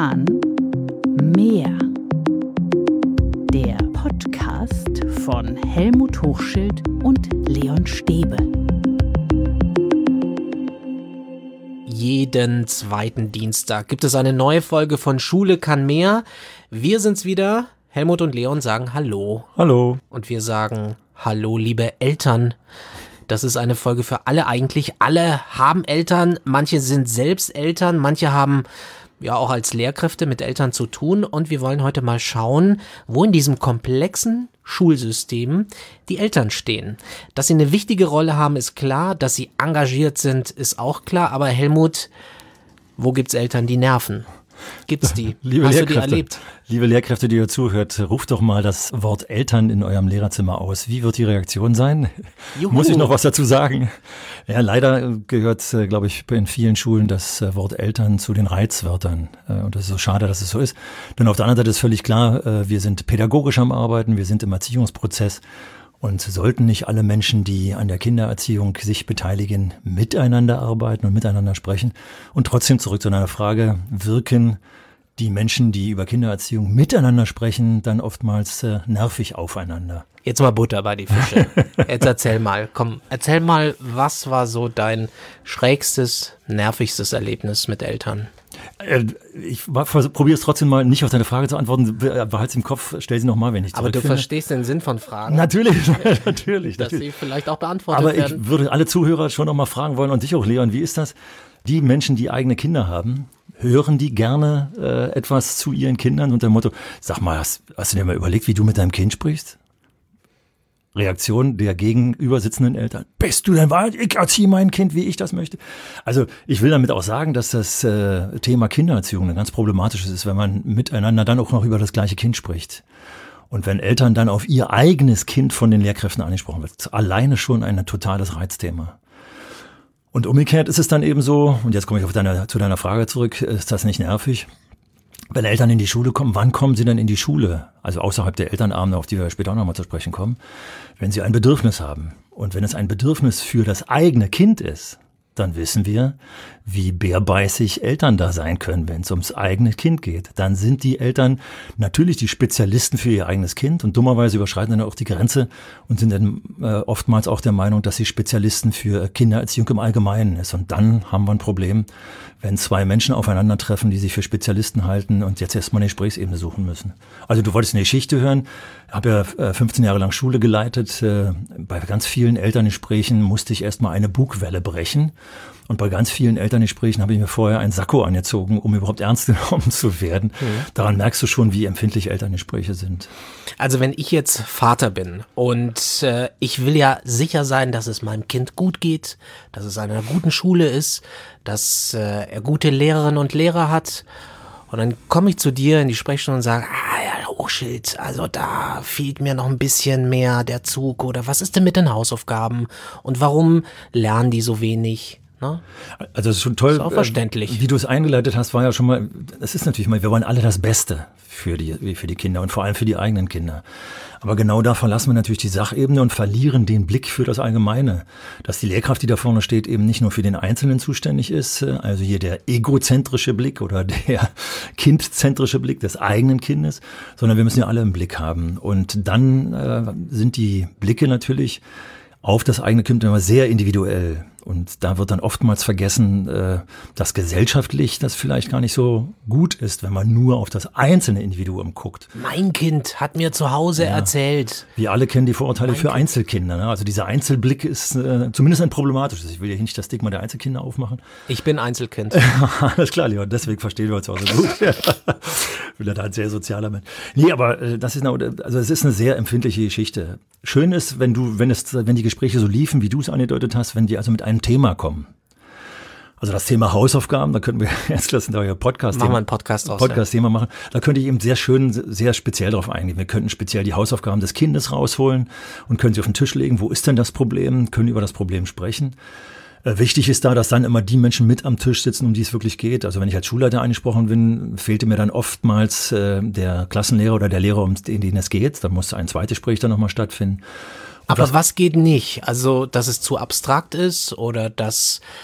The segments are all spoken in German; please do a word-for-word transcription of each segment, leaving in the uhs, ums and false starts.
Kann mehr. Der Podcast von Helmut Hochschild und Leon Stäbe. Jeden zweiten Dienstag gibt es eine neue Folge von Schule kann mehr. Wir sind's wieder. Helmut und Leon sagen Hallo. Hallo. Und wir sagen Hallo, liebe Eltern. Das ist eine Folge für alle eigentlich. Alle haben Eltern, manche sind selbst Eltern, manche haben ja auch als Lehrkräfte mit Eltern zu tun. Und wir wollen heute mal schauen, wo in diesem komplexen Schulsystem die Eltern stehen. Dass sie eine wichtige Rolle haben, ist klar. Dass sie engagiert sind, ist auch klar. Aber Helmut, wo gibt's Eltern, die nerven? Gibt's die? Liebe Hast du Lehrkräfte, die erlebt? Liebe Lehrkräfte, die ihr zuhört, ruft doch mal das Wort Eltern in eurem Lehrerzimmer aus. Wie wird die Reaktion sein? Juhu. Muss ich noch was dazu sagen? Ja, leider gehört, glaube ich, in vielen Schulen das Wort Eltern zu den Reizwörtern. Und das ist so schade, dass es so ist. Denn auf der anderen Seite ist völlig klar, wir sind pädagogisch am Arbeiten, wir sind im Erziehungsprozess. Und sollten nicht alle Menschen, die an der Kindererziehung sich beteiligen, miteinander arbeiten und miteinander sprechen? Und trotzdem zurück zu einer Frage, wirken die Menschen, die über Kindererziehung miteinander sprechen, dann oftmals äh, nervig aufeinander? Jetzt mal Butter bei die Fische. Jetzt erzähl mal, komm, erzähl mal, was war so dein schrägstes, nervigstes Erlebnis mit Eltern? Ich probiere es trotzdem mal, nicht auf deine Frage zu antworten, behalte es im Kopf, stell sie nochmal, wenn ich Aber du finde. verstehst den Sinn von Fragen? Natürlich, natürlich. Dass natürlich. sie vielleicht auch beantwortet Aber werden. ich würde alle Zuhörer schon nochmal fragen wollen und dich auch, Leon, wie ist das? Die Menschen, die eigene Kinder haben, hören die gerne äh, etwas zu ihren Kindern unter dem Motto, sag mal, hast, hast du dir mal überlegt, wie du mit deinem Kind sprichst? Reaktion der gegenüber sitzenden Eltern. Bist du denn wahr? Ich erziehe mein Kind, wie ich das möchte. Also ich will damit auch sagen, dass das äh, Thema Kindererziehung ein ganz problematisches ist, wenn man miteinander dann auch noch über das gleiche Kind spricht. Und wenn Eltern dann auf ihr eigenes Kind von den Lehrkräften angesprochen wird, alleine schon ein totales Reizthema. Und umgekehrt ist es dann eben so, und jetzt komme ich auf deine, zu deiner Frage zurück, ist das nicht nervig? Wenn Eltern in die Schule kommen, wann kommen sie denn in die Schule? Also außerhalb der Elternabende, auf die wir später auch nochmal zu sprechen kommen. Wenn sie ein Bedürfnis haben. Und wenn es ein Bedürfnis für das eigene Kind ist, dann wissen wir, wie bärbeißig Eltern da sein können, wenn es ums eigene Kind geht. Dann sind die Eltern natürlich die Spezialisten für ihr eigenes Kind und dummerweise überschreiten dann auch die Grenze und sind dann äh, oftmals auch der Meinung, dass sie Spezialisten für Kindererziehung im Allgemeinen ist. Und dann haben wir ein Problem, wenn zwei Menschen aufeinandertreffen, die sich für Spezialisten halten und jetzt erstmal eine Gesprächsebene suchen müssen. Also du wolltest eine Geschichte hören. Ich habe ja fünfzehn Jahre lang Schule geleitet. Bei ganz vielen Elterngesprächen musste ich erstmal eine Bugwelle brechen. Und bei ganz vielen Elterngesprächen habe ich mir vorher einen Sakko angezogen, um überhaupt ernst genommen zu werden. Mhm. Daran merkst du schon, wie empfindlich Elterngespräche sind. Also wenn ich jetzt Vater bin und äh, ich will ja sicher sein, dass es meinem Kind gut geht, dass es an einer guten Schule ist, dass äh, er gute Lehrerinnen und Lehrer hat. Und dann komme ich zu dir in die Sprechstunde und sage, ah ja, Hochschild, also da fehlt mir noch ein bisschen mehr der Zug. Oder was ist denn mit den Hausaufgaben? Und warum lernen die so wenig? Ne? Also es ist schon toll, ist auch verständlich. Wie du es eingeleitet hast, war ja schon mal, das ist natürlich mal, wir wollen alle das Beste für die, für die Kinder und vor allem für die eigenen Kinder. Aber genau da verlassen wir natürlich die Sachebene und verlieren den Blick für das Allgemeine. Dass die Lehrkraft, die da vorne steht, eben nicht nur für den Einzelnen zuständig ist, also hier der egozentrische Blick oder der kindzentrische Blick des eigenen Kindes, sondern wir müssen ja alle im Blick haben. Und dann äh, sind die Blicke natürlich auf das eigene Kind immer sehr individuell. Und da wird dann oftmals vergessen, dass gesellschaftlich das vielleicht gar nicht so gut ist, wenn man nur auf das einzelne Individuum guckt. Mein Kind hat mir zu Hause ja erzählt. Wir alle kennen die Vorurteile mein für Kind. Einzelkinder. Ne? Also dieser Einzelblick ist äh, zumindest ein problematisches. Ich will hier nicht das Stigma der Einzelkinder aufmachen. Ich bin Einzelkind. Alles klar, Leon, deswegen verstehen wir uns auch so gut. Ich bin da ein sehr sozialer Mensch. Nee, aber äh, das ist eine, also es ist eine sehr empfindliche Geschichte. Schön ist, wenn du, wenn es, wenn die Gespräche so liefen, wie du es angedeutet hast, wenn die also mit einem Thema kommen. Also das Thema Hausaufgaben, da könnten wir jetzt lassen wir Podcast machen wir einen Podcast aus, Podcast-Thema ja. machen. Da könnte ich eben sehr schön, sehr speziell drauf eingehen. Wir könnten speziell die Hausaufgaben des Kindes rausholen und können sie auf den Tisch legen. Wo ist denn das Problem? Können über das Problem sprechen. Äh, wichtig ist da, dass dann immer die Menschen mit am Tisch sitzen, um die es wirklich geht. Also wenn ich als Schulleiter angesprochen bin, fehlte mir dann oftmals äh, der Klassenlehrer oder der Lehrer, um den, den es geht. Da musste ein zweites Gespräch dann nochmal stattfinden. Und aber was geht nicht? Also, dass es zu abstrakt ist oder dass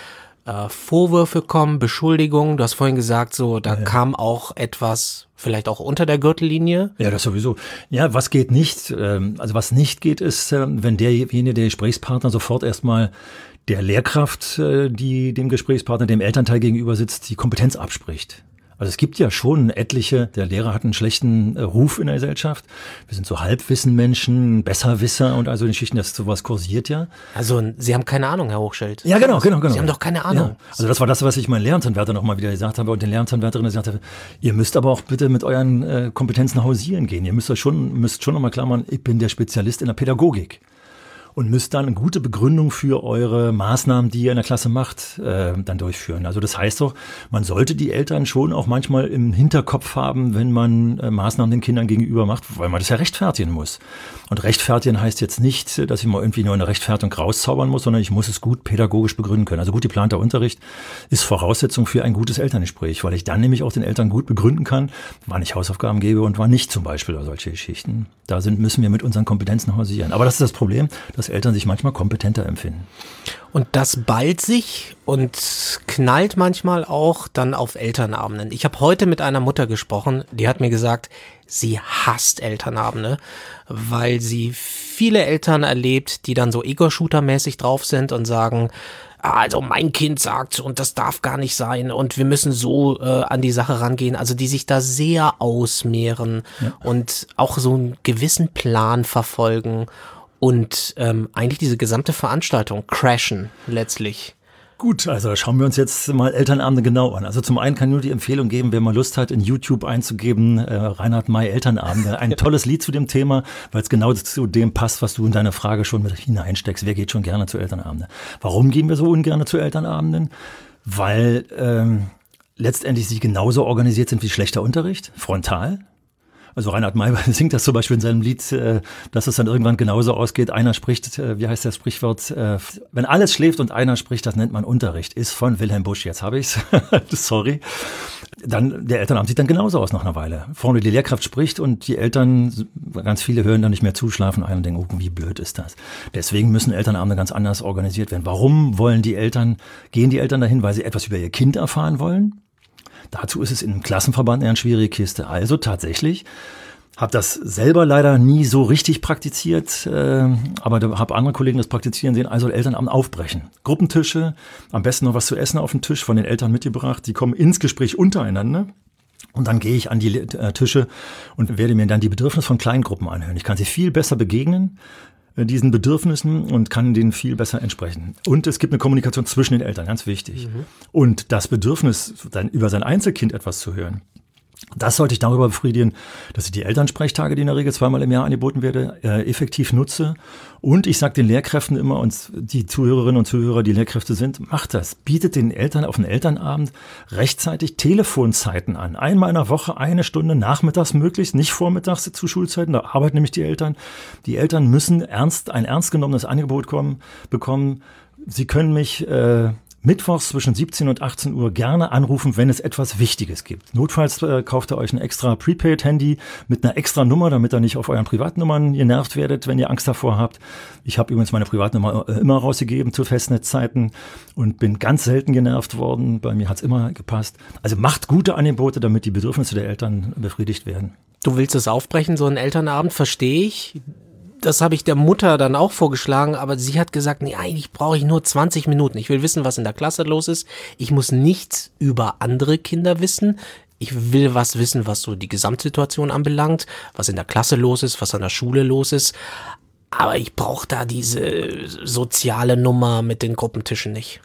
äh, Vorwürfe kommen, Beschuldigungen. Du hast vorhin gesagt, so da ja, ja. kam auch etwas, vielleicht auch unter der Gürtellinie. Ja, das sowieso. Ja, was geht nicht? Ähm, also was nicht geht, ist, ähm, wenn derjenige, der Gesprächspartner sofort erstmal der Lehrkraft, äh, die dem Gesprächspartner, dem Elternteil gegenüber sitzt, die Kompetenz abspricht. Also es gibt ja schon etliche, der Lehrer hat einen schlechten äh, Ruf in der Gesellschaft. Wir sind so Halbwissenmenschen, Besserwisser und also die Geschichten, das sowas kursiert ja. Also Sie haben keine Ahnung, Herr Hochschild. Ja, genau, genau, genau. Sie haben doch keine Ahnung. Ja. Also das war das, was ich meinen Lehramtsanwärter nochmal wieder gesagt habe und den Lehramtsanwärterinnen gesagt habe, ihr müsst aber auch bitte mit euren äh, Kompetenzen hausieren gehen. Ihr müsst euch schon, müsst schon nochmal klar machen, ich bin der Spezialist in der Pädagogik. Und müsst dann eine gute Begründung für eure Maßnahmen, die ihr in der Klasse macht, äh, dann durchführen. Also das heißt doch, man sollte die Eltern schon auch manchmal im Hinterkopf haben, wenn man äh, Maßnahmen den Kindern gegenüber macht, weil man das ja rechtfertigen muss. Und rechtfertigen heißt jetzt nicht, dass ich mal irgendwie nur eine Rechtfertigung rauszaubern muss, sondern ich muss es gut pädagogisch begründen können. Also gut geplanter Unterricht ist Voraussetzung für ein gutes Elterngespräch, weil ich dann nämlich auch den Eltern gut begründen kann, wann ich Hausaufgaben gebe und wann nicht zum Beispiel oder solche Geschichten. Da sind, müssen wir mit unseren Kompetenzen hausieren. Aber das ist das Problem, dass Eltern sich manchmal kompetenter empfinden. Und das ballt sich und knallt manchmal auch dann auf Elternabenden. Ich habe heute mit einer Mutter gesprochen, die hat mir gesagt, sie hasst Elternabende, weil sie viele Eltern erlebt, die dann so Ego-Shooter-mäßig drauf sind und sagen, also mein Kind sagt und das darf gar nicht sein und wir müssen so äh, an die Sache rangehen, also die sich da sehr ausmehren ja. und auch so einen gewissen Plan verfolgen und ähm, eigentlich diese gesamte Veranstaltung crashen letztlich. Gut, also schauen wir uns jetzt mal Elternabende genau an. Also zum einen kann ich nur die Empfehlung geben, wer mal Lust hat, in YouTube einzugeben, äh, Reinhard May Elternabende. Ein tolles Lied zu dem Thema, weil es genau zu dem passt, was du in deiner Frage schon mit hineinsteckst. Wer geht schon gerne zu Elternabenden? Warum gehen wir so ungern zu Elternabenden? Weil ähm, letztendlich sie genauso organisiert sind wie schlechter Unterricht, frontal. Also Reinhard May singt das zum Beispiel in seinem Lied, dass es dann irgendwann genauso ausgeht. Einer spricht, wie heißt das Sprichwort, wenn alles schläft und einer spricht, das nennt man Unterricht. Ist von Wilhelm Busch, jetzt habe ich's. Sorry. Dann, der Elternabend sieht dann genauso aus nach einer Weile. Vorne die Lehrkraft spricht und die Eltern, ganz viele hören dann nicht mehr zu, schlafen ein und denken, oh, wie blöd ist das. Deswegen müssen Elternabende ganz anders organisiert werden. Warum wollen die Eltern, gehen die Eltern dahin, weil sie etwas über ihr Kind erfahren wollen? Dazu ist es im Klassenverband eher eine schwierige Kiste. Also tatsächlich, habe das selber leider nie so richtig praktiziert, äh, aber habe andere Kollegen das praktizieren sehen, also Elternabend aufbrechen. Gruppentische, am besten noch was zu essen auf den Tisch, von den Eltern mitgebracht, die kommen ins Gespräch untereinander. Und dann gehe ich an die äh, Tische und werde mir dann die Bedürfnisse von Kleingruppen anhören. Ich kann sie viel besser begegnen, diesen Bedürfnissen und kann denen viel besser entsprechen. Und es gibt eine Kommunikation zwischen den Eltern, ganz wichtig. Mhm. Und das Bedürfnis, dann über sein Einzelkind etwas zu hören, das sollte ich darüber befriedigen, dass ich die Elternsprechtage, die in der Regel zweimal im Jahr angeboten werde, äh, effektiv nutze. Und ich sage den Lehrkräften immer, und die Zuhörerinnen und Zuhörer, die Lehrkräfte sind, macht das. Bietet den Eltern auf den Elternabend rechtzeitig Telefonzeiten an. Einmal in der Woche, eine Stunde, nachmittags möglichst, nicht vormittags zu Schulzeiten, da arbeiten nämlich die Eltern. Die Eltern müssen ernst, ein ernst genommenes Angebot kommen, bekommen. Sie können mich äh, mittwochs zwischen siebzehn und achtzehn Uhr gerne anrufen, wenn es etwas Wichtiges gibt. Notfalls äh, kauft ihr euch ein extra Prepaid-Handy mit einer extra Nummer, damit ihr nicht auf euren Privatnummern genervt werdet, wenn ihr Angst davor habt. Ich habe übrigens meine Privatnummer äh, immer rausgegeben zu Festnetzzeiten und bin ganz selten genervt worden. Bei mir hat's immer gepasst. Also macht gute Angebote, damit die Bedürfnisse der Eltern befriedigt werden. Du willst es aufbrechen, so einen Elternabend, verstehe ich. Das habe ich der Mutter dann auch vorgeschlagen, aber sie hat gesagt, nee, eigentlich brauche ich nur zwanzig Minuten. Ich will wissen, was in der Klasse los ist. Ich muss nichts über andere Kinder wissen. Ich will was wissen, was so die Gesamtsituation anbelangt, was in der Klasse los ist, was an der Schule los ist. Aber ich brauche da diese soziale Nummer mit den Gruppentischen nicht.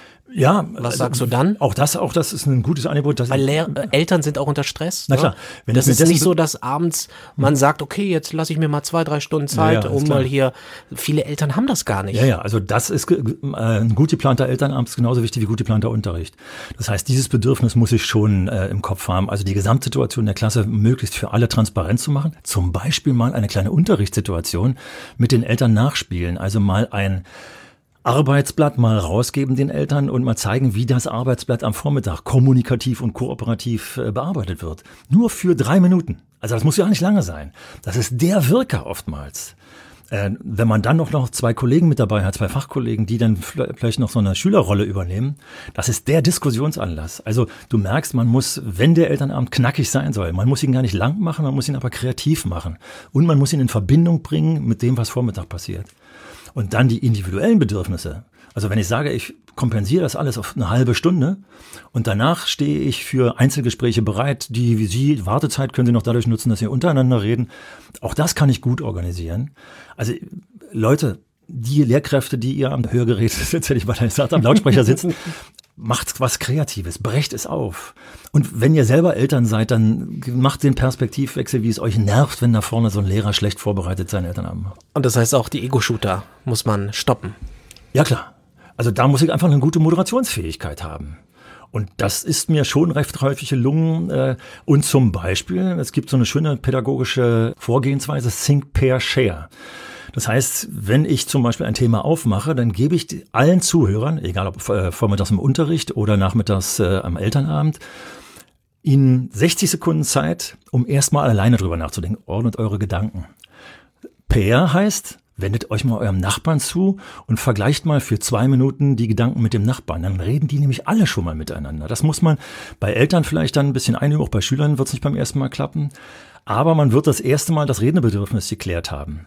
Ja. Was sagst du dann? Auch das, auch das ist ein gutes Angebot. Das Weil Lehr- äh, Eltern sind auch unter Stress. Na klar. Wenn das ist nicht so, dass abends man sagt, okay, jetzt lasse ich mir mal zwei, drei Stunden Zeit, ja, ja, um klar. mal hier. Viele Eltern haben das gar nicht. Ja, ja. Also das ist äh, ein gut geplanter Elternabend ist genauso wichtig wie gut geplanter Unterricht. Das heißt, dieses Bedürfnis muss ich schon äh, im Kopf haben. Also die Gesamtsituation der Klasse möglichst für alle transparent zu machen. Zum Beispiel mal eine kleine Unterrichtssituation mit den Eltern nachspielen. Also mal ein Arbeitsblatt mal rausgeben den Eltern und mal zeigen, wie das Arbeitsblatt am Vormittag kommunikativ und kooperativ äh, bearbeitet wird. Nur für drei Minuten. Also das muss ja auch nicht lange sein. Das ist der Wirker oftmals. Äh, wenn man dann noch, noch zwei Kollegen mit dabei hat, zwei Fachkollegen, die dann vielleicht noch so eine Schülerrolle übernehmen, das ist der Diskussionsanlass. Also du merkst, man muss, wenn der Elternabend knackig sein soll, man muss ihn gar nicht lang machen, man muss ihn aber kreativ machen. Und man muss ihn in Verbindung bringen mit dem, was Vormittag passiert. Und dann die individuellen Bedürfnisse. Also wenn ich sage, ich kompensiere das alles auf eine halbe Stunde und danach stehe ich für Einzelgespräche bereit, die wie Sie, Wartezeit können Sie noch dadurch nutzen, dass Sie untereinander reden. Auch das kann ich gut organisieren. Also Leute, die Lehrkräfte, die ihr am Hörgerät, jetzt hätte ich mal gesagt, am Lautsprecher sitzen, macht was Kreatives, brecht es auf. Und wenn ihr selber Eltern seid, dann macht den Perspektivwechsel, wie es euch nervt, wenn da vorne so ein Lehrer schlecht vorbereitet seinen Elternabend macht. Und das heißt auch, die Ego-Shooter muss man stoppen. Ja klar. Also da muss ich einfach eine gute Moderationsfähigkeit haben. Und das ist mir schon recht häufig gelungen. Und zum Beispiel, es gibt so eine schöne pädagogische Vorgehensweise, Think, Pair, Share. Das heißt, wenn ich zum Beispiel ein Thema aufmache, dann gebe ich allen Zuhörern, egal ob vormittags im Unterricht oder nachmittags äh, am Elternabend, ihnen sechzig Sekunden Zeit, um erstmal alleine drüber nachzudenken. Ordnet eure Gedanken. Pair heißt, wendet euch mal eurem Nachbarn zu und vergleicht mal für zwei Minuten die Gedanken mit dem Nachbarn. Dann reden die nämlich alle schon mal miteinander. Das muss man bei Eltern vielleicht dann ein bisschen einüben, auch bei Schülern wird es nicht beim ersten Mal klappen. Aber man wird das erste Mal das Redebedürfnis geklärt haben.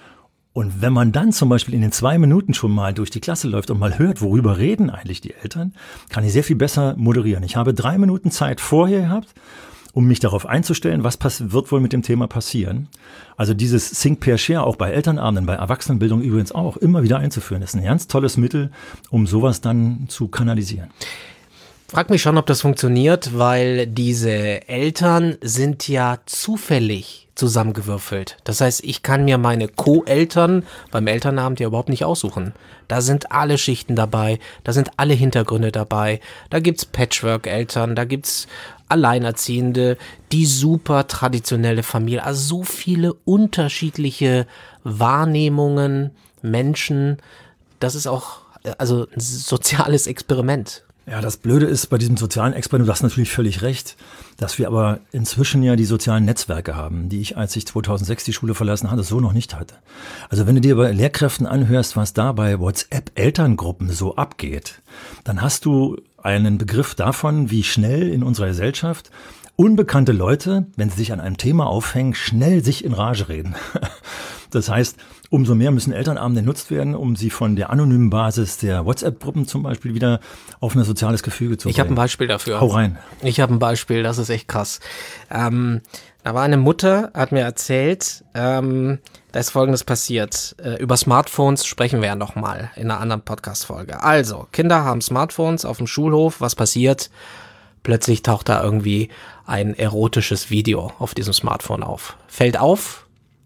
Und wenn man dann zum Beispiel in den zwei Minuten schon mal durch die Klasse läuft und mal hört, worüber reden eigentlich die Eltern, kann ich sehr viel besser moderieren. Ich habe drei Minuten Zeit vorher gehabt, um mich darauf einzustellen, was pass- wird wohl mit dem Thema passieren. Also dieses Think, Pair, Share auch bei Elternabenden, bei Erwachsenenbildung übrigens auch, immer wieder einzuführen. Das ist ein ganz tolles Mittel, um sowas dann zu kanalisieren. Frag mich schon, ob das funktioniert, weil diese Eltern sind ja zufällig zusammengewürfelt. Das heißt, ich kann mir meine Co-Eltern beim Elternabend ja überhaupt nicht aussuchen. Da sind alle Schichten dabei, da sind alle Hintergründe dabei, da gibt's Patchwork-Eltern, da gibt's Alleinerziehende, die super traditionelle Familie, also so viele unterschiedliche Wahrnehmungen, Menschen, das ist auch also ein soziales Experiment. Ja, das Blöde ist bei diesem sozialen Experiment, du hast natürlich völlig recht, dass wir aber inzwischen ja die sozialen Netzwerke haben, die ich, als ich zweitausendsechs die Schule verlassen hatte, so noch nicht hatte. Also wenn du dir bei Lehrkräften anhörst, was da bei WhatsApp-Elterngruppen so abgeht, dann hast du einen Begriff davon, wie schnell in unserer Gesellschaft unbekannte Leute, wenn sie sich an einem Thema aufhängen, schnell sich in Rage reden. Das heißt, umso mehr müssen Elternabende genutzt werden, um sie von der anonymen Basis der WhatsApp-Gruppen zum Beispiel wieder auf ein soziales Gefüge zu bringen. Ich habe ein Beispiel dafür. Hau rein. Ich habe ein Beispiel, das ist echt krass. Ähm, da war eine Mutter, hat mir erzählt, ähm, da ist Folgendes passiert. Äh, über Smartphones sprechen wir ja noch mal in einer anderen Podcast-Folge. Also, Kinder haben Smartphones auf dem Schulhof. Was passiert? Plötzlich taucht da irgendwie ein erotisches Video auf diesem Smartphone auf. Fällt auf,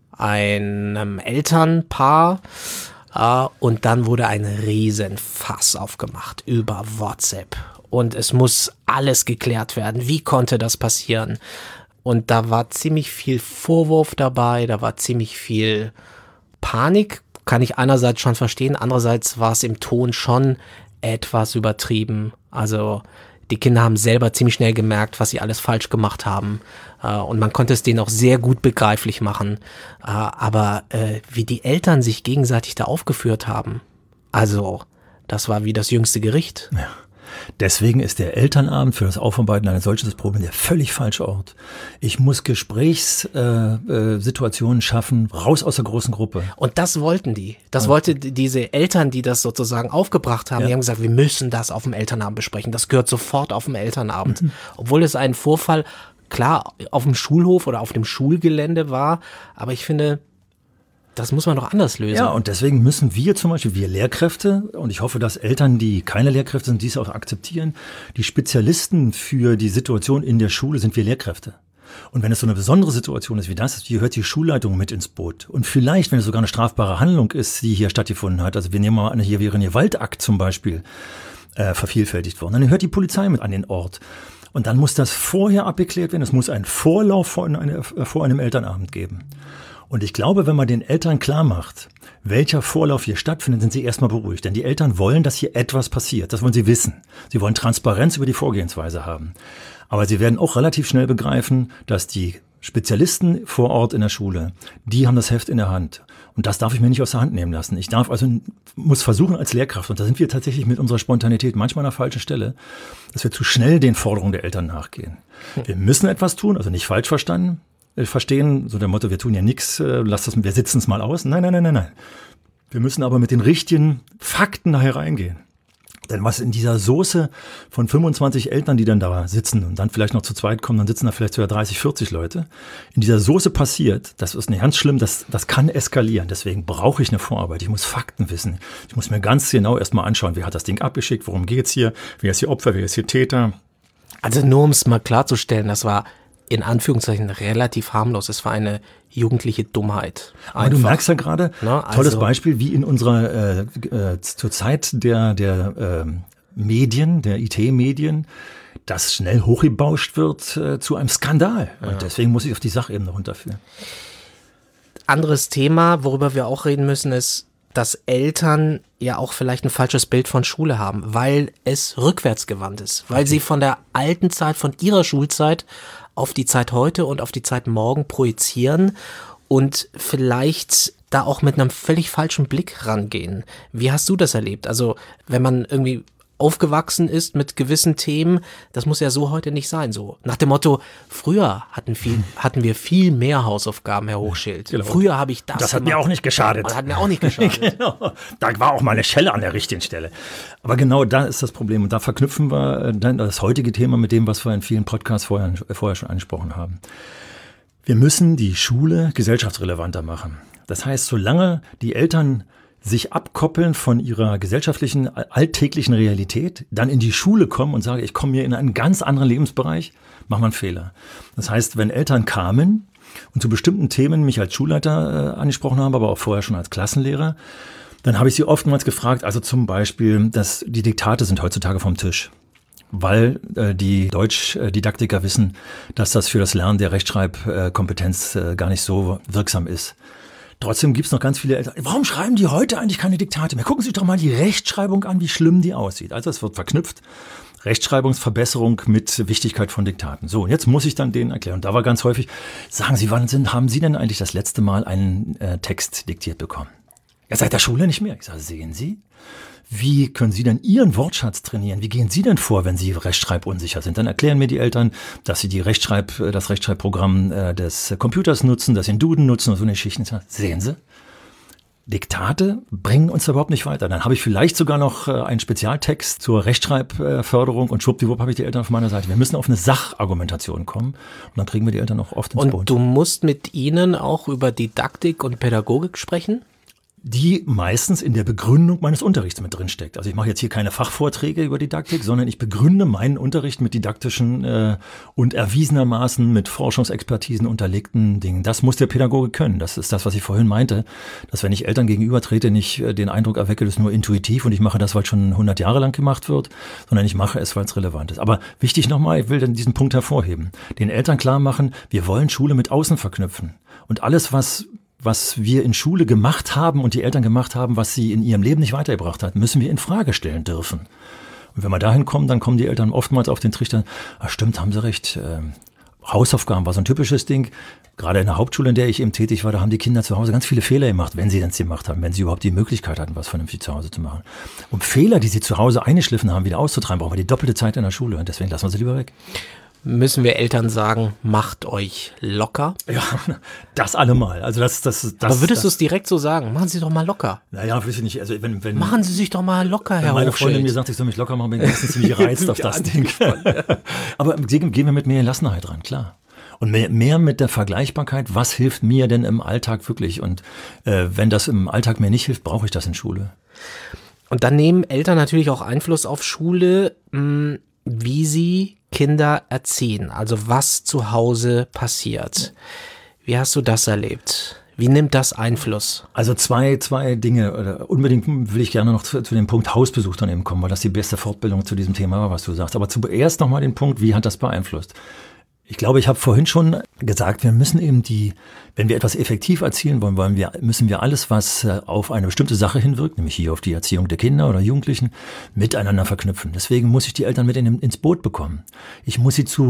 einem Elternpaar, äh, und dann wurde ein riesen Fass aufgemacht über WhatsApp. Und es muss alles geklärt werden. Wie konnte das passieren? Und da war ziemlich viel Vorwurf dabei, da war ziemlich viel Panik, kann ich einerseits schon verstehen, andererseits war es im Ton schon etwas übertrieben. Also die Kinder haben selber ziemlich schnell gemerkt, was sie alles falsch gemacht haben. Äh, und man konnte es denen auch sehr gut begreiflich machen. Äh, aber äh, wie die Eltern sich gegenseitig da aufgeführt haben, also das war wie das jüngste Gericht. Ja. Deswegen ist der Elternabend für das Aufarbeiten eines solches Problems der völlig falsche Ort. Ich muss Gesprächssituationen äh, äh, schaffen, raus aus der großen Gruppe. Und das wollten die. Das ja. wollte diese Eltern, die das sozusagen aufgebracht haben. Ja. Die haben gesagt, wir müssen das auf dem Elternabend besprechen. Das gehört sofort auf dem Elternabend. Mhm. Obwohl es ein Vorfall, klar, auf dem Schulhof oder auf dem Schulgelände war. Aber ich finde, das muss man doch anders lösen. Ja, und deswegen müssen wir zum Beispiel, wir Lehrkräfte, und ich hoffe, dass Eltern, die keine Lehrkräfte sind, dies auch akzeptieren, die Spezialisten für die Situation in der Schule sind wir Lehrkräfte. Und wenn es so eine besondere Situation ist wie das, hier hört die Schulleitung mit ins Boot. Und vielleicht, wenn es sogar eine strafbare Handlung ist, die hier stattgefunden hat, also wir nehmen mal an, hier wäre ein Gewaltakt zum Beispiel äh, vervielfältigt worden, dann hört die Polizei mit an den Ort. Und dann muss das vorher abgeklärt werden, es muss einen Vorlauf vor, eine, vor einem Elternabend geben. Und ich glaube, wenn man den Eltern klar macht, welcher Vorlauf hier stattfindet, sind sie erstmal beruhigt. Denn die Eltern wollen, dass hier etwas passiert. Das wollen sie wissen. Sie wollen Transparenz über die Vorgehensweise haben. Aber sie werden auch relativ schnell begreifen, dass die Spezialisten vor Ort in der Schule, die haben das Heft in der Hand. Und das darf ich mir nicht aus der Hand nehmen lassen. Ich darf also, muss versuchen als Lehrkraft, und da sind wir tatsächlich mit unserer Spontanität manchmal an der falschen Stelle, dass wir zu schnell den Forderungen der Eltern nachgehen. Wir müssen etwas tun, also nicht falsch verstanden, äh, verstehen, so der Motto, wir tun ja nichts, äh, lass das, wir sitzen es mal aus. Nein, nein, nein, nein, nein. Wir müssen aber mit den richtigen Fakten da hereingehen. Denn was in dieser Soße von fünfundzwanzig Eltern, die dann da sitzen und dann vielleicht noch zu zweit kommen, dann sitzen da vielleicht sogar dreißig, vierzig Leute, in dieser Soße passiert, das ist nicht ganz schlimm, das, das kann eskalieren. Deswegen brauche ich eine Vorarbeit. Ich muss Fakten wissen. Ich muss mir ganz genau erstmal anschauen, wer hat das Ding abgeschickt, worum geht's hier, wer ist hier Opfer, wer ist hier Täter. Also nur um es mal klarzustellen, das war in Anführungszeichen relativ harmlos. Es war eine jugendliche Dummheit. Einfach. Aber du merkst ja gerade, Na, also, tolles Beispiel, wie in unserer, äh, äh, zur Zeit der, der äh, Medien, der I T-Medien, das schnell hochgebauscht wird äh, zu einem Skandal. Und ja. deswegen muss ich auf die Sachebene runterführen. Anderes Thema, worüber wir auch reden müssen, ist, dass Eltern ja auch vielleicht ein falsches Bild von Schule haben, weil es rückwärtsgewandt ist, weil okay. sie von der alten Zeit, von ihrer Schulzeit auf die Zeit heute und auf die Zeit morgen projizieren und vielleicht da auch mit einem völlig falschen Blick rangehen. Wie hast du das erlebt? Also wenn man irgendwie aufgewachsen ist mit gewissen Themen, das muss ja so heute nicht sein. So nach dem Motto, früher hatten, viel, hatten wir viel mehr Hausaufgaben, Herr Hochschild. Genau. Früher habe ich das Das hat gemacht. mir auch nicht geschadet. Das hat mir auch nicht geschadet. Genau. Da war auch mal eine Schelle an der richtigen Stelle. Aber genau da ist das Problem. Und da verknüpfen wir dann das heutige Thema mit dem, was wir in vielen Podcasts vorher, vorher schon angesprochen haben. Wir müssen die Schule gesellschaftsrelevanter machen. Das heißt, solange die Eltern sich abkoppeln von ihrer gesellschaftlichen, alltäglichen Realität, dann in die Schule kommen und sagen, ich komme hier in einen ganz anderen Lebensbereich, macht man einen Fehler. Das heißt, wenn Eltern kamen und zu bestimmten Themen mich als Schulleiter äh, angesprochen haben, aber auch vorher schon als Klassenlehrer, dann habe ich sie oftmals gefragt, also zum Beispiel, dass die Diktate sind heutzutage vom Tisch. Weil äh, die Deutschdidaktiker wissen, dass das für das Lernen der Rechtschreibkompetenz äh, gar nicht so wirksam ist. Trotzdem gibt's noch ganz viele Eltern. Warum schreiben die heute eigentlich keine Diktate mehr? Gucken Sie sich doch mal die Rechtschreibung an, wie schlimm die aussieht. Also es wird verknüpft. Rechtschreibungsverbesserung mit Wichtigkeit von Diktaten. So, und jetzt muss ich dann denen erklären. Und da war ganz häufig, sagen Sie, wann sind, haben Sie denn eigentlich das letzte Mal einen äh, Text diktiert bekommen? Ja, seit der Schule nicht mehr. Ich sage, sehen Sie? Wie können Sie denn Ihren Wortschatz trainieren? Wie gehen Sie denn vor, wenn Sie rechtschreibunsicher sind? Dann erklären mir die Eltern, dass sie die Rechtschreib, das Rechtschreibprogramm äh, des Computers nutzen, dass sie einen Duden nutzen und so eine Geschichten. Sehen Sie? Diktate bringen uns überhaupt nicht weiter. Dann habe ich vielleicht sogar noch äh, einen Spezialtext zur Rechtschreibförderung und schwuppdiwupp habe ich die Eltern auf meiner Seite. Wir müssen auf eine Sachargumentation kommen und dann kriegen wir die Eltern auch oft ins Boot. Und du musst mit ihnen auch über Didaktik und Pädagogik sprechen? Die meistens in der Begründung meines Unterrichts mit drin steckt. Also ich mache jetzt hier keine Fachvorträge über Didaktik, sondern ich begründe meinen Unterricht mit didaktischen äh, und erwiesenermaßen mit Forschungsexpertisen unterlegten Dingen. Das muss der Pädagoge können. Das ist das, was ich vorhin meinte, dass wenn ich Eltern gegenüber trete, nicht äh, den Eindruck erwecke, das ist nur intuitiv und ich mache das, weil es schon hundert Jahre lang gemacht wird, sondern ich mache es, weil es relevant ist. Aber wichtig nochmal, ich will dann diesen Punkt hervorheben. Den Eltern klar machen, wir wollen Schule mit Außen verknüpfen. Und alles, was was wir in Schule gemacht haben und die Eltern gemacht haben, was sie in ihrem Leben nicht weitergebracht hat, müssen wir in Frage stellen dürfen. Und wenn wir dahin kommen, dann kommen die Eltern oftmals auf den Trichter, ach stimmt, haben sie recht, äh, Hausaufgaben war so ein typisches Ding. Gerade in der Hauptschule, in der ich eben tätig war, da haben die Kinder zu Hause ganz viele Fehler gemacht, wenn sie denn es gemacht haben, wenn sie überhaupt die Möglichkeit hatten, was vernünftig zu Hause zu machen. Um Fehler, die sie zu Hause eingeschliffen haben, wieder auszutreiben, brauchen wir die doppelte Zeit in der Schule und deswegen lassen wir sie lieber weg. Müssen wir Eltern sagen, macht euch locker? Ja, das allemal. Also das, das, das. Aber würdest du es direkt so sagen? Machen Sie doch mal locker. Naja, weiß ich nicht. Also wenn, wenn machen Sie sich doch mal locker, Herr Hochschild. Wenn meine Freundin mir sagt, ich soll mich locker machen, bin ich meistens ziemlich gereizt auf das Ding. Aber gehen wir mit mehr Gelassenheit ran, klar. Und mehr, mehr mit der Vergleichbarkeit, was hilft mir denn im Alltag wirklich? Und äh, wenn das im Alltag mir nicht hilft, brauche ich das in Schule. Und dann nehmen Eltern natürlich auch Einfluss auf Schule, mh, wie sie Kinder erziehen, also was zu Hause passiert. Wie hast du das erlebt? Wie nimmt das Einfluss? Also zwei, zwei Dinge. Unbedingt will ich gerne noch zu, zu dem Punkt Hausbesuch dann eben kommen, weil das die beste Fortbildung zu diesem Thema war, was du sagst. Aber zuerst nochmal den Punkt, wie hat das beeinflusst? Ich glaube, ich habe vorhin schon gesagt, wir müssen eben die, wenn wir etwas effektiv erzielen wollen, wollen wir, müssen wir alles, was auf eine bestimmte Sache hinwirkt, nämlich hier auf die Erziehung der Kinder oder Jugendlichen, miteinander verknüpfen. Deswegen muss ich die Eltern mit in, ins Boot bekommen. Ich muss sie zu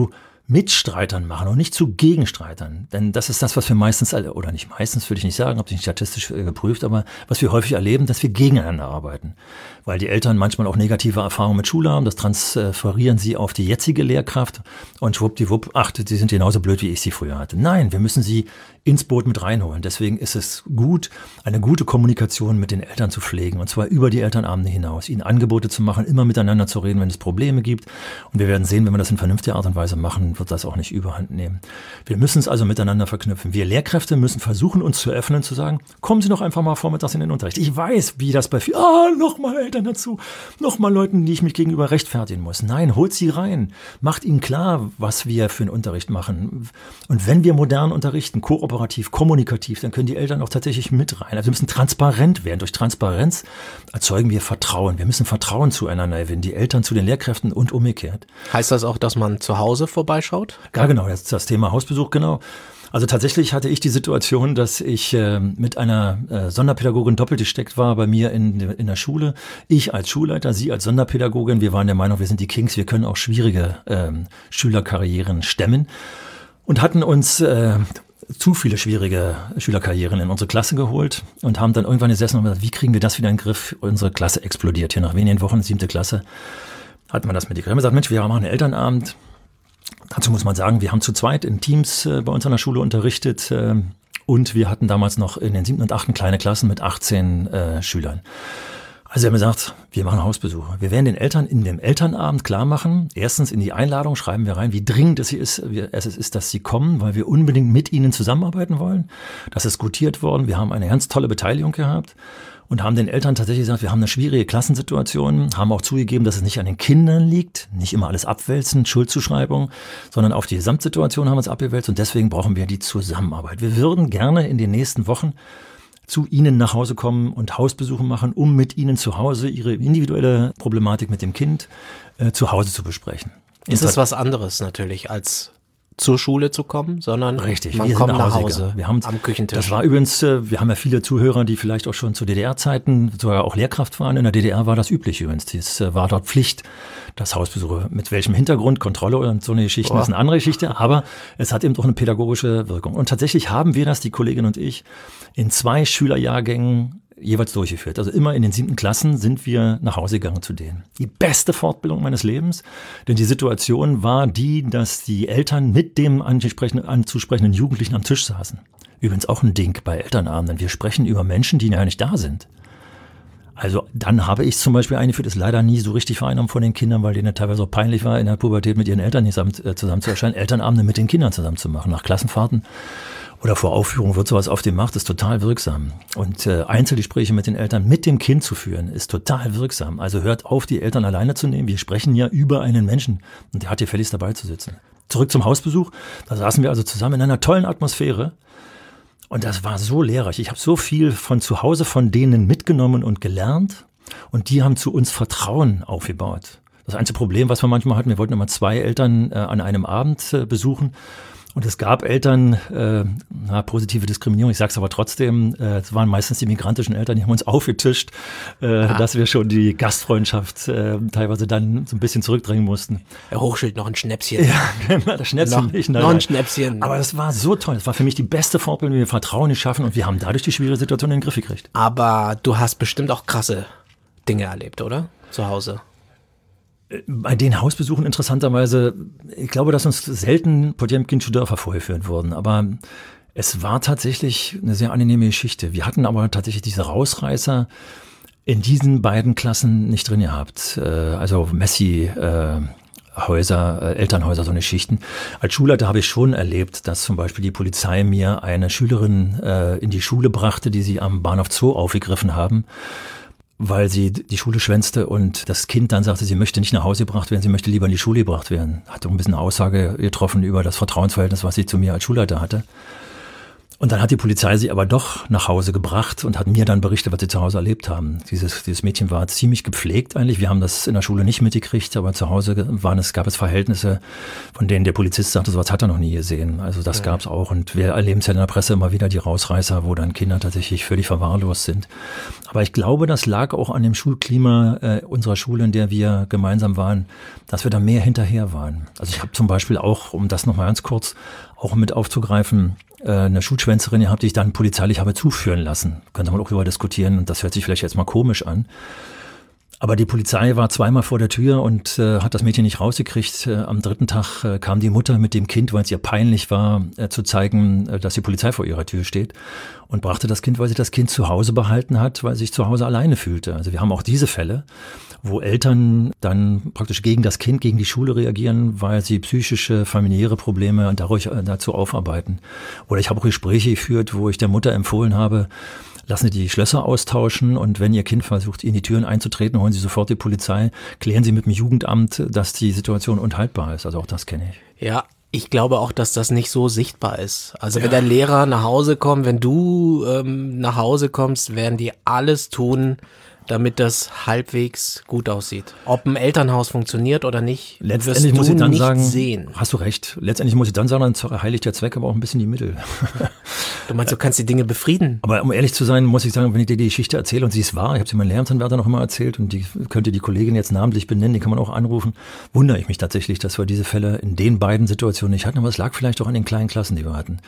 Mitstreitern machen und nicht zu Gegenstreitern. Denn das ist das, was wir meistens, oder nicht meistens, würde ich nicht sagen, habe ich nicht statistisch geprüft, aber was wir häufig erleben, dass wir gegeneinander arbeiten. Weil die Eltern manchmal auch negative Erfahrungen mit Schule haben, das transferieren sie auf die jetzige Lehrkraft und schwuppdiwupp, ach, die sind genauso blöd, wie ich sie früher hatte. Nein, wir müssen sie ins Boot mit reinholen. Deswegen ist es gut, eine gute Kommunikation mit den Eltern zu pflegen, und zwar über die Elternabende hinaus, ihnen Angebote zu machen, immer miteinander zu reden, wenn es Probleme gibt. Und wir werden sehen, wenn wir das in vernünftiger Art und Weise machen, wird das auch nicht überhand nehmen. Wir müssen es also miteinander verknüpfen. Wir Lehrkräfte müssen versuchen, uns zu öffnen, zu sagen, kommen Sie doch einfach mal vormittags in den Unterricht. Ich weiß, wie das bei vielen, ah, nochmal Eltern dazu, nochmal Leuten, die ich mich gegenüber rechtfertigen muss. Nein, holt sie rein, macht ihnen klar, was wir für einen Unterricht machen. Und wenn wir modern unterrichten, kooperativ, kommunikativ, dann können die Eltern auch tatsächlich mit rein. Also wir müssen transparent werden. Durch Transparenz erzeugen wir Vertrauen. Wir müssen Vertrauen zueinander gewinnen, die Eltern zu den Lehrkräften und umgekehrt. Heißt das auch, dass man zu Hause vorbeischaut? Ja, genau, das ist das Thema Hausbesuch, genau. Also tatsächlich hatte ich die Situation, dass ich äh, mit einer äh, Sonderpädagogin doppelt gesteckt war bei mir in, in der Schule. Ich als Schulleiter, sie als Sonderpädagogin. Wir waren der Meinung, wir sind die Kings, wir können auch schwierige äh, Schülerkarrieren stemmen und hatten uns äh, zu viele schwierige Schülerkarrieren in unsere Klasse geholt und haben dann irgendwann gesessen und gesagt, wie kriegen wir das wieder in den Griff? Unsere Klasse explodiert. Hier nach wenigen Wochen, siebte Klasse, hat man das mit die Griff. Wir haben gesagt, Mensch, wir machen einen Elternabend. Dazu muss man sagen, wir haben zu zweit in Teams äh, bei uns an der Schule unterrichtet äh, und wir hatten damals noch in den siebten und achten kleine Klassen mit achtzehn äh, Schülern. Also wir haben gesagt, wir machen Hausbesuche. Wir werden den Eltern in dem Elternabend klar machen, erstens in die Einladung schreiben wir rein, wie dringend es ist, es ist, dass sie kommen, weil wir unbedingt mit ihnen zusammenarbeiten wollen. Das ist gutiert worden, wir haben eine ganz tolle Beteiligung gehabt. Und haben den Eltern tatsächlich gesagt, wir haben eine schwierige Klassensituation, haben auch zugegeben, dass es nicht an den Kindern liegt, nicht immer alles abwälzen, Schuldzuschreibung, sondern auf die Gesamtsituation haben wir es abgewälzt und deswegen brauchen wir die Zusammenarbeit. Wir würden gerne in den nächsten Wochen zu Ihnen nach Hause kommen und Hausbesuche machen, um mit Ihnen zu Hause Ihre individuelle Problematik mit dem Kind äh, zu Hause zu besprechen. Ist es was anderes natürlich als zur Schule zu kommen, sondern Richtig, man wir kommt sind nach Hause wir haben, am Küchentisch. Das war übrigens, wir haben ja viele Zuhörer, die vielleicht auch schon zu D D R-Zeiten sogar auch Lehrkraft waren. In der D D R war das üblich übrigens. Es war dort Pflicht, das Hausbesuche. Mit welchem Hintergrund, Kontrolle und so eine Geschichte oh. ist eine andere Geschichte, aber es hat eben doch eine pädagogische Wirkung. Und tatsächlich haben wir das, die Kollegin und ich, in zwei Schülerjahrgängen jeweils durchgeführt. Also immer in den siebten Klassen sind wir nach Hause gegangen zu denen. Die beste Fortbildung meines Lebens, denn die Situation war die, dass die Eltern mit dem anzusprechenden Jugendlichen am Tisch saßen. Übrigens auch ein Ding bei Elternabenden. Wir sprechen über Menschen, die ja nicht da sind. Also dann habe ich zum Beispiel eingeführt, ist leider nie so richtig vereinnahmen von den Kindern, weil denen teilweise auch peinlich war, in der Pubertät mit ihren Eltern zusammen, äh, zusammen zu erscheinen, Elternabende mit den Kindern zusammen zu machen, nach Klassenfahrten. Oder vor Aufführung wird sowas auf dem Markt, ist total wirksam. Und äh, Einzelgespräche mit den Eltern, mit dem Kind zu führen, ist total wirksam. Also hört auf, die Eltern alleine zu nehmen. Wir sprechen ja über einen Menschen und der hat hier gefälligst dabei zu sitzen. Zurück zum Hausbesuch. Da saßen wir also zusammen in einer tollen Atmosphäre. Und das war so lehrreich. Ich habe so viel von zu Hause von denen mitgenommen und gelernt. Und die haben zu uns Vertrauen aufgebaut. Das einzige Problem, was wir manchmal hatten, wir wollten immer zwei Eltern äh, an einem Abend äh, besuchen. Und es gab Eltern, äh, na, positive Diskriminierung, ich sage es aber trotzdem, äh, es waren meistens die migrantischen Eltern, die haben uns aufgetischt, äh, ah. dass wir schon die Gastfreundschaft äh, teilweise dann so ein bisschen zurückdrängen mussten. Herr Hochschild, noch ein Schnäpschen. Ja, genau, das Schnäpschen noch, nicht. Nein, noch ein Schnäpschen. Aber das war so toll, das war für mich die beste Fortbildung, wie wir Vertrauen geschaffen und wir haben dadurch die schwierige Situation in den Griff gekriegt. Aber du hast bestimmt auch krasse Dinge erlebt, oder? Zu Hause. Bei den Hausbesuchen interessanterweise, ich glaube, dass uns selten Potemkinsche Dörfer vorgeführt wurden, aber es war tatsächlich eine sehr angenehme Geschichte. Wir hatten aber tatsächlich diese Rausreißer in diesen beiden Klassen nicht drin gehabt. Also Messi, Häuser, Elternhäuser, so eine Schichten. Als Schulleiter habe ich schon erlebt, dass zum Beispiel die Polizei mir eine Schülerin in die Schule brachte, die sie am Bahnhof Zoo aufgegriffen haben, weil sie die Schule schwänzte und das Kind dann sagte, sie möchte nicht nach Hause gebracht werden, sie möchte lieber in die Schule gebracht werden. Hat auch ein bisschen eine Aussage getroffen über das Vertrauensverhältnis, was sie zu mir als Schulleiter hatte. Und dann hat die Polizei sie aber doch nach Hause gebracht und hat mir dann berichtet, was sie zu Hause erlebt haben. Dieses, dieses Mädchen war ziemlich gepflegt eigentlich. Wir haben das in der Schule nicht mitgekriegt, aber zu Hause waren es, gab es Verhältnisse, von denen der Polizist sagte, sowas hat er noch nie gesehen. Also das ja. gab es auch. Und wir erleben es ja in der Presse immer wieder, die Rausreißer, wo dann Kinder tatsächlich völlig verwahrlost sind. Aber ich glaube, das lag auch an dem Schulklima äh, unserer Schule, in der wir gemeinsam waren, dass wir da mehr hinterher waren. Also ich habe zum Beispiel auch, um das nochmal ganz kurz auch mit aufzugreifen, eine Schulschwänzerin gehabt, die ich dann polizeilich habe zuführen lassen. Könnte man auch darüber diskutieren und das hört sich vielleicht jetzt mal komisch an. Aber die Polizei war zweimal vor der Tür und äh, hat das Mädchen nicht rausgekriegt. Äh, am dritten Tag äh, kam die Mutter mit dem Kind, weil es ihr peinlich war, äh, zu zeigen, äh, dass die Polizei vor ihrer Tür steht und brachte das Kind, weil sie das Kind zu Hause behalten hat, weil sie sich zu Hause alleine fühlte. Also wir haben auch diese Fälle, wo Eltern dann praktisch gegen das Kind, gegen die Schule reagieren, weil sie psychische, familiäre Probleme dadurch äh, dazu aufarbeiten. Oder ich habe auch Gespräche geführt, wo ich der Mutter empfohlen habe, lassen Sie die Schlösser austauschen und wenn Ihr Kind versucht, in die Türen einzutreten, holen Sie sofort die Polizei, klären Sie mit dem Jugendamt, dass die Situation unhaltbar ist. Also auch das kenne ich. Ja, ich glaube auch, dass das nicht so sichtbar ist. Also wenn der Lehrer nach Hause kommt, wenn du ähm, nach Hause kommst, werden die alles tun, damit das halbwegs gut aussieht. Ob ein Elternhaus funktioniert oder nicht, letztendlich wirst muss du ich dann nicht sagen, sehen. Hast du recht. Letztendlich muss ich dann sagen, dann heiligt der Zweck aber auch ein bisschen die Mittel. Du meinst, du kannst die Dinge befrieden? Aber um ehrlich zu sein, muss ich sagen, wenn ich dir die Geschichte erzähle und sie ist wahr, ich habe sie meinem Lehramtsanwärter noch immer erzählt und die könnte die Kollegin jetzt namentlich benennen, die kann man auch anrufen, wundere ich mich tatsächlich, dass wir diese Fälle in den beiden Situationen nicht hatten, aber es lag vielleicht auch an den kleinen Klassen, die wir hatten.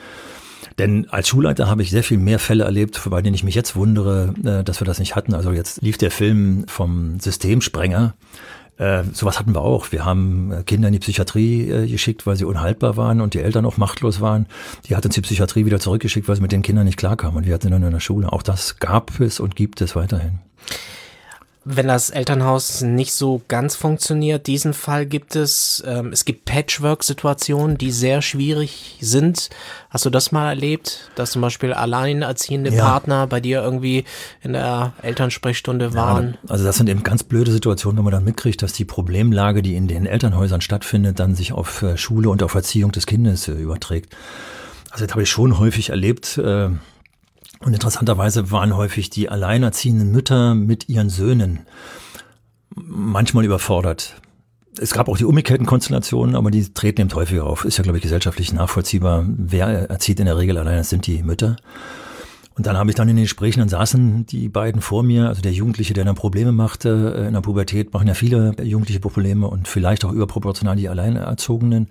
Denn als Schulleiter habe ich sehr viel mehr Fälle erlebt, bei denen ich mich jetzt wundere, dass wir das nicht hatten. Also jetzt lief der Film vom Systemsprenger. Äh, sowas hatten wir auch. Wir haben Kinder in die Psychiatrie äh, geschickt, weil sie unhaltbar waren und die Eltern auch machtlos waren. Die hat uns die Psychiatrie wieder zurückgeschickt, weil sie mit den Kindern nicht klarkamen. Und wir hatten sie dann in der Schule. Auch das gab es und gibt es weiterhin. Wenn das Elternhaus nicht so ganz funktioniert, diesen Fall gibt es, ähm, es gibt Patchwork-Situationen, die sehr schwierig sind. Hast du das mal erlebt, dass zum Beispiel alleinerziehende ja. Partner bei dir irgendwie in der Elternsprechstunde waren? Ja, also das sind eben ganz blöde Situationen, wenn man dann mitkriegt, dass die Problemlage, die in den Elternhäusern stattfindet, dann sich auf Schule und auf Erziehung des Kindes äh, überträgt. Also das habe ich schon häufig erlebt, äh, und interessanterweise waren häufig die alleinerziehenden Mütter mit ihren Söhnen manchmal überfordert. Es gab auch die umgekehrten Konstellationen, aber die treten eben häufiger auf. Ist ja, glaube ich, gesellschaftlich nachvollziehbar. Wer erzieht in der Regel allein? Das sind die Mütter. Und dann habe ich dann in den Gesprächen, dann saßen die beiden vor mir, also der Jugendliche, der dann Probleme machte in der Pubertät, machen ja viele Jugendliche Probleme und vielleicht auch überproportional die Alleinerzogenen.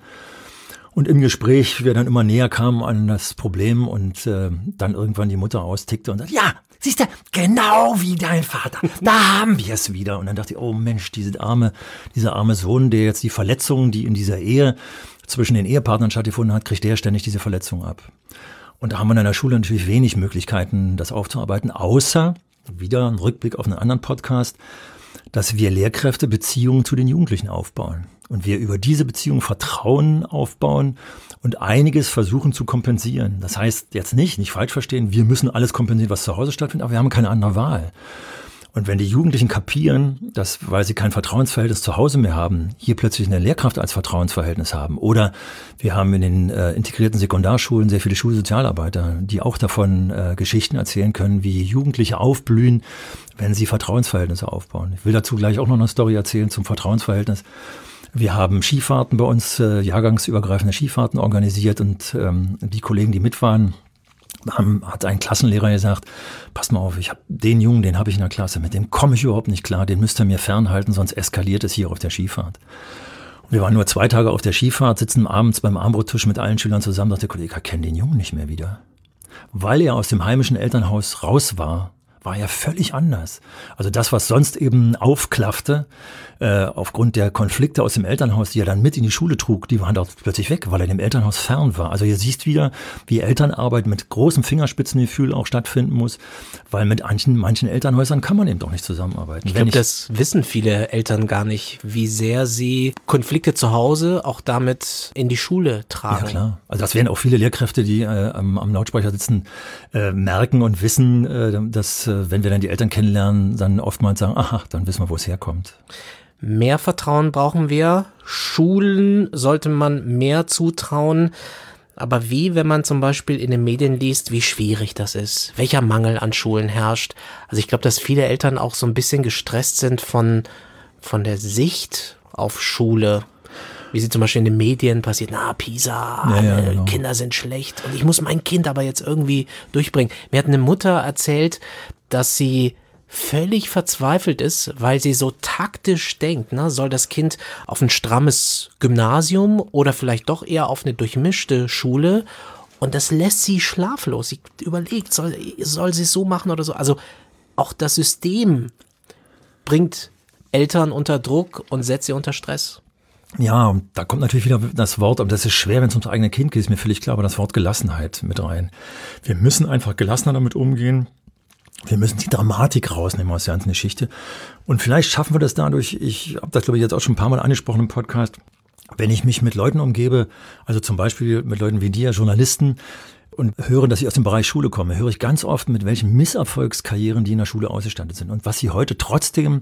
Und im Gespräch, wir dann immer näher kamen an das Problem und äh, dann irgendwann die Mutter austickte und sagte, ja, siehst du, genau wie dein Vater, da haben wir es wieder. Und dann dachte ich, oh Mensch, diese arme, dieser arme Sohn, der jetzt die Verletzungen, die in dieser Ehe zwischen den Ehepartnern stattgefunden hat, kriegt der ständig diese Verletzungen ab. Und da haben wir in der Schule natürlich wenig Möglichkeiten, das aufzuarbeiten, außer, wieder ein Rückblick auf einen anderen Podcast, dass wir Lehrkräfte Beziehungen zu den Jugendlichen aufbauen. Und wir über diese Beziehung Vertrauen aufbauen und einiges versuchen zu kompensieren. Das heißt jetzt nicht, nicht falsch verstehen, wir müssen alles kompensieren, was zu Hause stattfindet, aber wir haben keine andere Wahl. Und wenn die Jugendlichen kapieren, dass, weil sie kein Vertrauensverhältnis zu Hause mehr haben, hier plötzlich eine Lehrkraft als Vertrauensverhältnis haben. Oder wir haben in den äh, integrierten Sekundarschulen sehr viele Schulsozialarbeiter, die auch davon äh, Geschichten erzählen können, wie Jugendliche aufblühen, wenn sie Vertrauensverhältnisse aufbauen. Ich will dazu gleich auch noch eine Story erzählen zum Vertrauensverhältnis. Wir haben Skifahrten bei uns, äh, jahrgangsübergreifende Skifahrten organisiert und ähm, die Kollegen, die mit waren, haben, hat ein Klassenlehrer gesagt, passt mal auf, ich habe den Jungen, den habe ich in der Klasse, mit dem komme ich überhaupt nicht klar, den müsst ihr mir fernhalten, sonst eskaliert es hier auf der Skifahrt. Und wir waren nur zwei Tage auf der Skifahrt, sitzen abends beim Armbrottisch mit allen Schülern zusammen, sagt der Kollege, ich kenne den Jungen nicht mehr wieder. Weil er aus dem heimischen Elternhaus raus war, war ja völlig anders. Also das, was sonst eben aufklaffte, äh, aufgrund der Konflikte aus dem Elternhaus, die er dann mit in die Schule trug, die waren dort plötzlich weg, weil er dem Elternhaus fern war. Also ihr siehst wieder, wie Elternarbeit mit großem Fingerspitzengefühl auch stattfinden muss, weil mit manchen, manchen Elternhäusern kann man eben doch nicht zusammenarbeiten. Ich glaube, das wissen viele Eltern gar nicht, wie sehr sie Konflikte zu Hause auch damit in die Schule tragen. Ja klar, also das werden auch viele Lehrkräfte, die äh, am, am Lautsprecher sitzen, äh, merken und wissen, äh, dass äh, wenn wir dann die Eltern kennenlernen, dann oftmals sagen, aha, dann wissen wir, wo es herkommt. Mehr Vertrauen brauchen wir. Schulen sollte man mehr zutrauen. Aber wie, wenn man zum Beispiel in den Medien liest, wie schwierig das ist, welcher Mangel an Schulen herrscht. Also ich glaube, dass viele Eltern auch so ein bisschen gestresst sind von, von der Sicht auf Schule. Wie sie zum Beispiel in den Medien passiert, na, Pisa, ja, ja, alle genau. Kinder sind schlecht und ich muss mein Kind aber jetzt irgendwie durchbringen. Mir hat eine Mutter erzählt, dass sie völlig verzweifelt ist, weil sie so taktisch denkt, ne? Soll das Kind auf ein strammes Gymnasium oder vielleicht doch eher auf eine durchmischte Schule? Und das lässt sie schlaflos. Sie überlegt, soll, soll sie es so machen oder so? Also auch das System bringt Eltern unter Druck und setzt sie unter Stress. Ja, und da kommt natürlich wieder das Wort, aber das ist schwer, wenn es ums eigene Kind geht, ist mir völlig klar, aber das Wort Gelassenheit mit rein. Wir müssen einfach gelassener damit umgehen. Wir müssen die Dramatik rausnehmen aus der ganzen Geschichte. Und vielleicht schaffen wir das dadurch, ich habe das, glaube ich, jetzt auch schon ein paar Mal angesprochen im Podcast, wenn ich mich mit Leuten umgebe, also zum Beispiel mit Leuten wie dir, Journalisten, und höre, dass ich aus dem Bereich Schule komme, höre ich ganz oft, mit welchen Misserfolgskarrieren die in der Schule ausgestattet sind und was sie heute trotzdem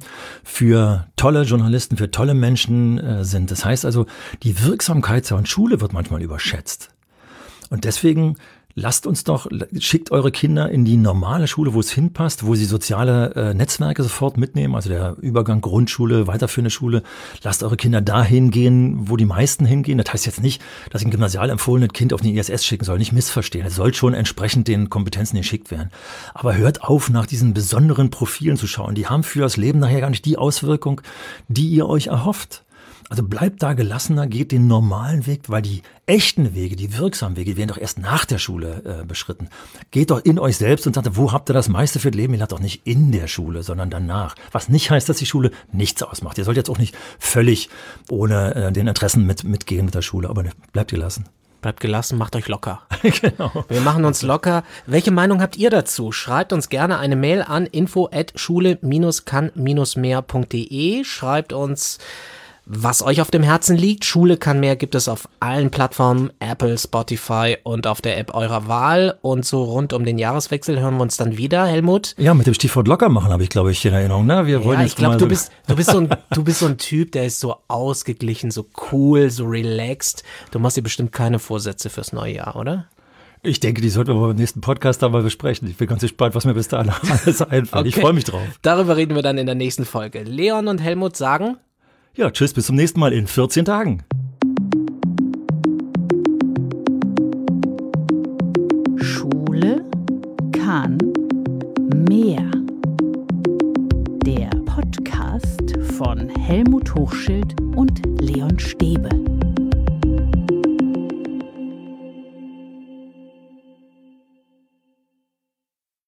für tolle Journalisten, für tolle Menschen äh, sind. Das heißt also, die Wirksamkeit von Schule wird manchmal überschätzt. Und deswegen lasst uns doch, schickt eure Kinder in die normale Schule, wo es hinpasst, wo sie soziale äh, Netzwerke sofort mitnehmen, also der Übergang Grundschule, weiterführende Schule. Lasst eure Kinder dahin gehen, wo die meisten hingehen. Das heißt jetzt nicht, dass ich ein gymnasial empfohlenes Kind auf den I S S schicken soll, nicht missverstehen. Es soll schon entsprechend den Kompetenzen geschickt werden. Aber hört auf, nach diesen besonderen Profilen zu schauen. Die haben für das Leben nachher gar nicht die Auswirkung, die ihr euch erhofft. Also bleibt da gelassener, geht den normalen Weg, weil die echten Wege, die wirksamen Wege, die werden doch erst nach der Schule äh, beschritten. Geht doch in euch selbst und sagt, wo habt ihr das meiste für das Leben? Ihr lernt doch nicht in der Schule, sondern danach. Was nicht heißt, dass die Schule nichts ausmacht. Ihr sollt jetzt auch nicht völlig ohne äh, den Interessen mit, mitgehen mit der Schule, aber bleibt gelassen. Bleibt gelassen, macht euch locker. Genau. Wir machen uns locker. Welche Meinung habt ihr dazu? Schreibt uns gerne eine Mail an info at schule kann mehr punkt de. Schreibt uns, was euch auf dem Herzen liegt. Schule kann mehr gibt es auf allen Plattformen, Apple, Spotify und auf der App eurer Wahl. Und so rund um den Jahreswechsel hören wir uns dann wieder, Helmut. Ja, mit dem Stichwort locker machen habe ich, glaube ich, in Erinnerung. Ne? Wir wollen Ja, jetzt ich glaube, mal du so bist, du, bist so ein, du bist so ein Typ, der ist so ausgeglichen, so cool, so relaxed. Du machst dir bestimmt keine Vorsätze fürs neue Jahr, oder? Ich denke, die sollten wir beim nächsten Podcast da mal besprechen. Ich bin ganz gespannt, was mir bis dahin alles einfällt. Okay. Ich freue mich drauf. Darüber reden wir dann in der nächsten Folge. Leon und Helmut sagen... Ja, tschüss, bis zum nächsten Mal in vierzehn Tagen. Schule kann mehr. Der Podcast von Helmut Hochschild und Leon Stäbe.